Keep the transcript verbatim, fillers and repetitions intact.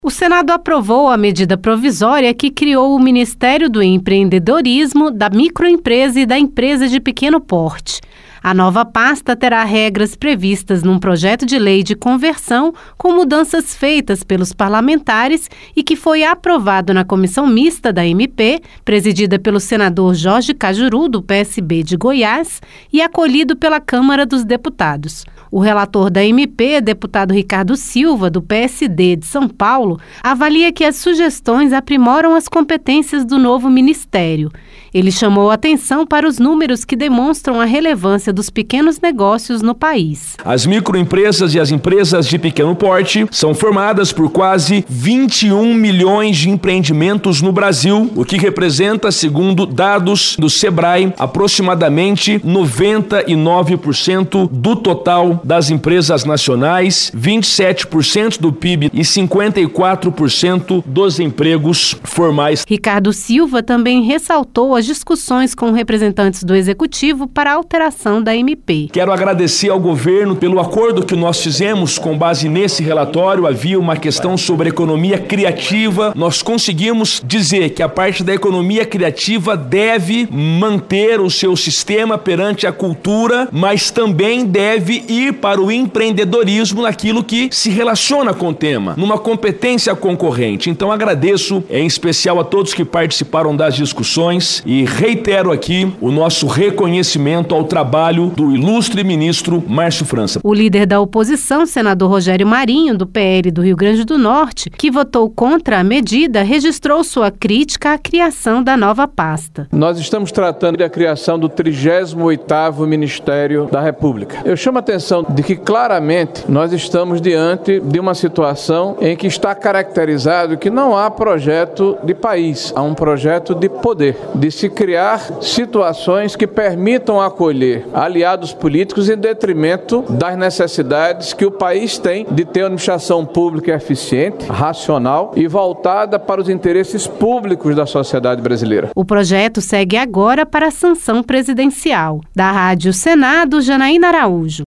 O Senado aprovou a medida provisória que criou o Ministério do Empreendedorismo, da Microempresa e da Empresa de Pequeno Porte. A nova pasta terá regras previstas num projeto de lei de conversão com mudanças feitas pelos parlamentares e que foi aprovado na comissão mista da M P, presidida pelo senador Jorge Cajuru, do P S B de Goiás, e acolhido pela Câmara dos Deputados. O relator da M P, deputado Ricardo Silva, do P S D de São Paulo, avalia que as sugestões aprimoram as competências do novo ministério. Ele chamou atenção para os números que demonstram a relevância dos pequenos negócios no país. As microempresas e as empresas de pequeno porte são formadas por quase vinte e um milhões de empreendimentos no Brasil, o que representa, segundo dados do Sebrae, aproximadamente noventa e nove por cento do total das empresas nacionais, vinte e sete por cento do P I B e cinquenta e quatro por cento dos empregos formais. Ricardo Silva também ressaltou as discussões com representantes do Executivo para a alteração da M P. Quero agradecer ao governo pelo acordo que nós fizemos com base nesse relatório. Havia uma questão sobre economia criativa. Nós conseguimos dizer que a parte da economia criativa deve manter o seu sistema perante a cultura, mas também deve ir para o empreendedorismo naquilo que se relaciona com o tema, numa competência concorrente. Então agradeço em especial a todos que participaram das discussões e reitero aqui o nosso reconhecimento ao trabalho do ilustre ministro Márcio França. O líder da oposição, senador Rogério Marinho, do P L do Rio Grande do Norte, que votou contra a medida, registrou sua crítica à criação da nova pasta. Nós estamos tratando da criação do trigésimo oitavo Ministério da República. Eu chamo a atenção de que claramente nós estamos diante de uma situação em que está caracterizado que não há projeto de país, há um projeto de poder, de se criar situações que permitam acolher aliados políticos em detrimento das necessidades que o país tem de ter uma administração pública eficiente, racional e voltada para os interesses públicos da sociedade brasileira. O projeto segue agora para a sanção presidencial. Da Rádio Senado, Janaína Araújo.